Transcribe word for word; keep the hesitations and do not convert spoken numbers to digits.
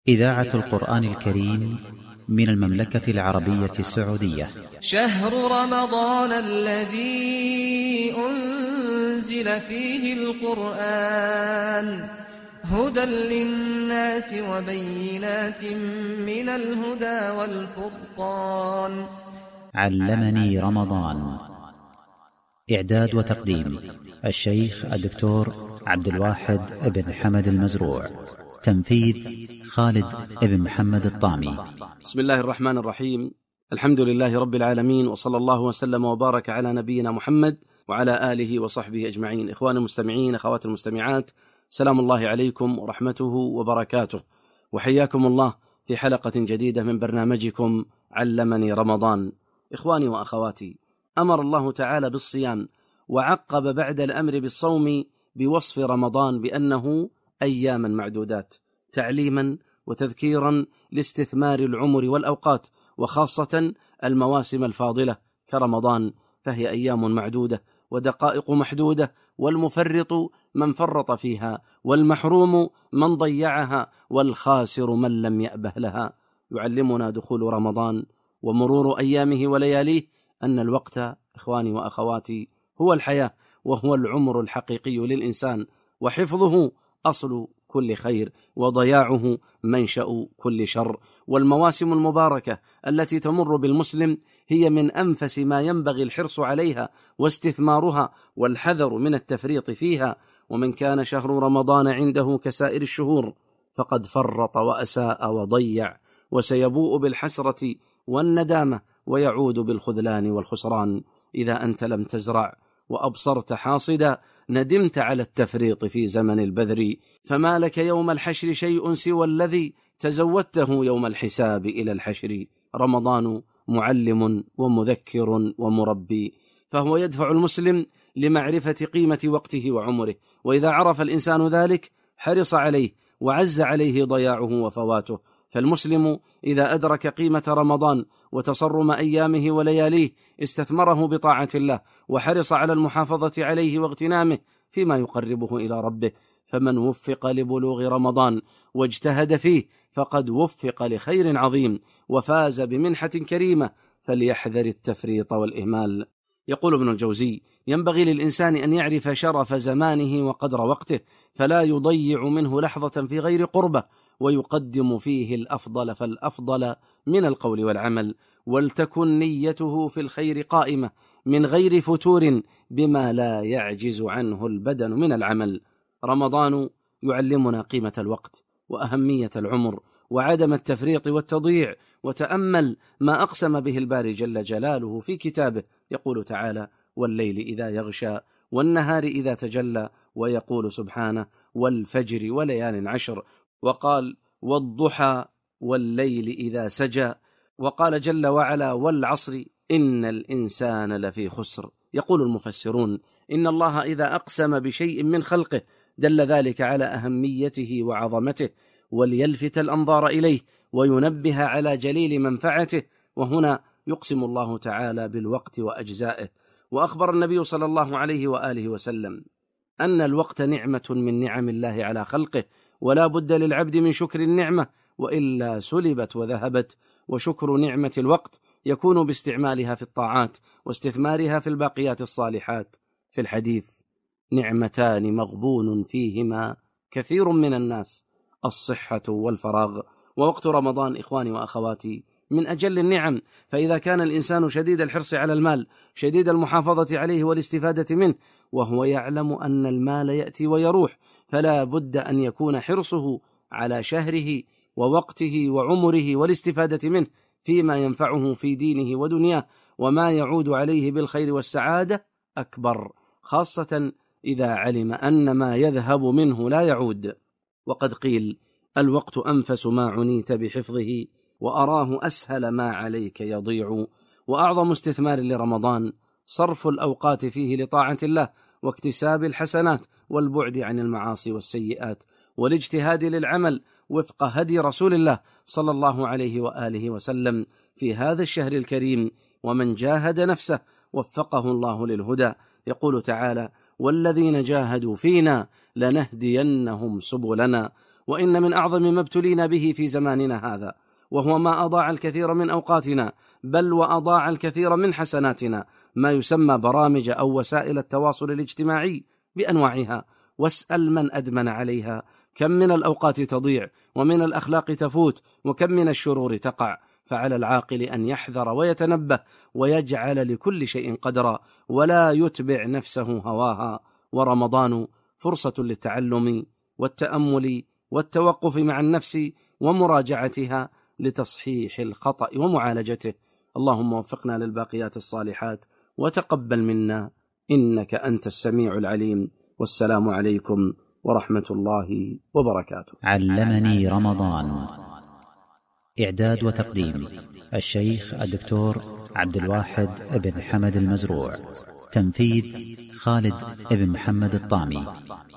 إذاعة القرآن الكريم من المملكة العربية السعودية. شهر رمضان الذي أنزل فيه القرآن هدى للناس وبينات من الهدى والفرقان. علمني رمضان. إعداد وتقديم الشيخ الدكتور عبد الواحد بن حمد المزروع. تنفيذ خالد بن محمد الطامي. بسم الله الرحمن الرحيم. الحمد لله رب العالمين، وصلى الله وسلم وبارك على نبينا محمد وعلى آله وصحبه أجمعين. إخواني المستمعين، أخوات المستمعات، سلام الله عليكم ورحمته وبركاته، وحياكم الله في حلقة جديدة من برنامجكم علمني رمضان. إخواني وأخواتي، أمر الله تعالى بالصيام، وعقب بعد الأمر بالصوم بوصف رمضان بأنه أياما معدودات، تعليما وتذكيرا لاستثمار العمر والأوقات، وخاصة المواسم الفاضلة كرمضان، فهي أيام معدودة ودقائق محدودة، والمفرط من فرط فيها، والمحروم من ضيعها، والخاسر من لم يأبه لها. يعلمنا دخول رمضان ومرور أيامه ولياليه أن الوقت إخواني وأخواتي هو الحياة، وهو العمر الحقيقي للإنسان، وحفظه أصل كل خير، وضياعه منشأ كل شر. والمواسم المباركة التي تمر بالمسلم هي من أنفس ما ينبغي الحرص عليها واستثمارها والحذر من التفريط فيها. ومن كان شهر رمضان عنده كسائر الشهور فقد فرط وأساء وضيع، وسيبوء بالحسرة والندامة، ويعود بالخذلان والخسران. إذا أنت لم تزرع وأبصرت حاصدا ندمت على التفريط في زمن البذر، فما لك يوم الحشر شيء سوى الذي تزودته يوم الحساب إلى الحشر. رمضان معلم ومذكر ومربي، فهو يدفع المسلم لمعرفة قيمة وقته وعمره، وإذا عرف الإنسان ذلك حرص عليه وعز عليه ضياعه وفواته. فالمسلم إذا أدرك قيمة رمضان وتصرم أيامه ولياليه استثمره بطاعة الله، وحرص على المحافظة عليه واغتنامه فيما يقربه إلى ربه. فمن وفق لبلوغ رمضان واجتهد فيه فقد وفق لخير عظيم وفاز بمنحة كريمة، فليحذر التفريط والإهمال. يقول ابن الجوزي: ينبغي للإنسان أن يعرف شرف زمانه وقدر وقته، فلا يضيع منه لحظة في غير قربة، ويقدم فيه الأفضل فالأفضل من القول والعمل، ولتكن نيته في الخير قائمة من غير فتور بما لا يعجز عنه البدن من العمل. رمضان يعلمنا قيمة الوقت وأهمية العمر وعدم التفريط والتضييع. وتأمل ما أقسم به الباري جل جلاله في كتابه، يقول تعالى: والليل إذا يغشى والنهار إذا تجلى، ويقول سبحانه: والفجر وليال عشر، وقال: والضحى والليل إذا سجى، وقال جل وعلا: والعصر إن الإنسان لفي خسر. يقول المفسرون: إن الله إذا أقسم بشيء من خلقه دل ذلك على أهميته وعظمته، وليلفت الأنظار إليه وينبه على جليل منفعته. وهنا يقسم الله تعالى بالوقت وأجزائه. وأخبر النبي صلى الله عليه وآله وسلم أن الوقت نعمة من نعم الله على خلقه، ولا بد للعبد من شكر النعمة، وإلا سلبت وذهبت. وشكر نعمة الوقت يكون باستعمالها في الطاعات واستثمارها في الباقيات الصالحات. في الحديث: نعمتان مغبون فيهما كثير من الناس، الصحة والفراغ. ووقت رمضان إخواني وأخواتي من أجل النعم، فإذا كان الإنسان شديد الحرص على المال، شديد المحافظة عليه والاستفادة منه، وهو يعلم أن المال يأتي ويروح، فلا بد أن يكون حرصه على شهره ووقته وعمره والاستفادة منه فيما ينفعه في دينه ودنياه، وما يعود عليه بالخير والسعادة أكبر، خاصة إذا علم أن ما يذهب منه لا يعود. وقد قيل: الوقت أنفس ما عنيت بحفظه، وأراه أسهل ما عليك يضيع. وأعظم استثمار لرمضان صرف الأوقات فيه لطاعة الله واكتساب الحسنات والبعد عن المعاصي والسيئات، والاجتهاد للعمل وفق هدي رسول الله صلى الله عليه وآله وسلم في هذا الشهر الكريم. ومن جاهد نفسه وفقه الله للهدى. يقول تعالى: والذين جاهدوا فينا لنهدينهم سبلنا. وإن من أعظم ما ابتلينا به في زماننا هذا، وهو ما أضاع الكثير من أوقاتنا، بل وأضاع الكثير من حسناتنا، ما يسمى برامج أو وسائل التواصل الاجتماعي بأنواعها. واسأل من أدمن عليها كم من الأوقات تضيع، ومن الأخلاق تفوت، وكم من الشرور تقع. فعلى العاقل أن يحذر ويتنبه، ويجعل لكل شيء قدرا، ولا يتبع نفسه هواها. ورمضان فرصة للتعلم والتأمل والتوقف مع النفس ومراجعتها لتصحيح الخطأ ومعالجته. اللهم وفقنا للباقيات الصالحات، وتقبل منا إنك أنت السميع العليم. والسلام عليكم ورحمة الله وبركاته. علمني رمضان. إعداد وتقديم الشيخ الدكتور عبد الواحد بن حمد المزروع. تنفيذ خالد بن محمد الطامي.